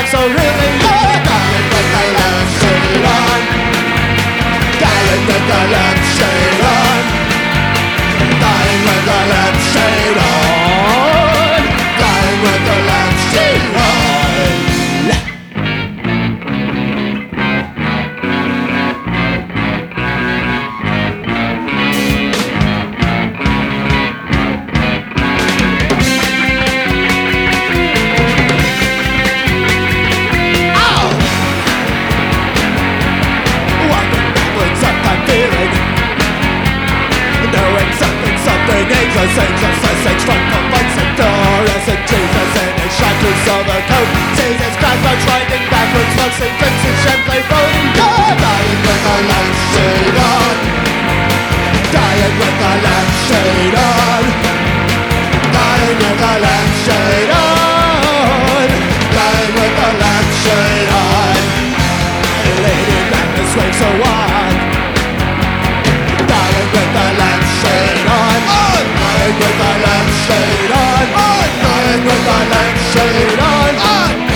so really you're dying with the lampshade on. Dying with the lampshade on. Dying with the lampshade on. Dying with the lampshade on. Sausage from the lights and doors and Jesus in his shackles overcoat. Jesus Christ goes riding backwards, mostly drinks and champagne rolling. Dying with the lampshade on. Dying with the lampshade on. Dying with the lampshade on. Dying with the lampshade on. Lady Madness waves so on. Dying with the lampshade on. Dying with the lampshade on. Dying with the lampshade on.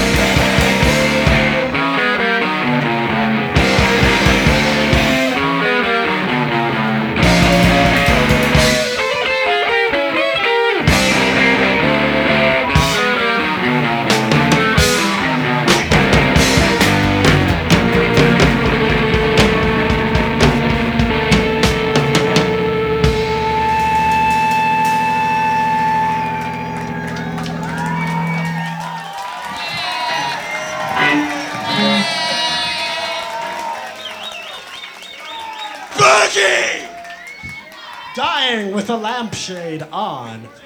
Dying with a lampshade on.